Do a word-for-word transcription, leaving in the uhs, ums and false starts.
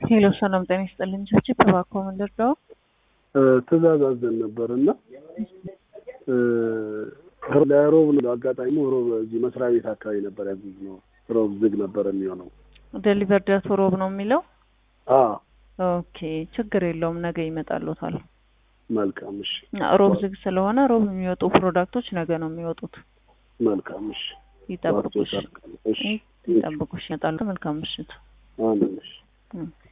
ሄሎ ሰላም ጤና ይስጥልኝ። ቸርች ተባኮ ምንድነው? ትእዛዝ አዘን ነበርና እ ለሮብ አጋጣሚ ሮብ እዚህ መስሪያ ቤት አካባቢ ነበር ያዘዝነው። ሮብ ዝግ ነበር የሚሆነው። ዴሊቨር ዳት ሮብ ነው የሚለው? አዎ ኦኬ ችግር የለውም ነገ ይመጣልዎታል። መልካም እሺ። ሮብ ዝግ ስለሆነ ሮብ የሚወጡ ፕሮዳክቶች ነገ ነው የሚወጡት። መልካም እሺ። ይጠብቁሽ። እሺ ይጠብቁሽ ይመጣሉ። መልካም ምሽት። አሜን።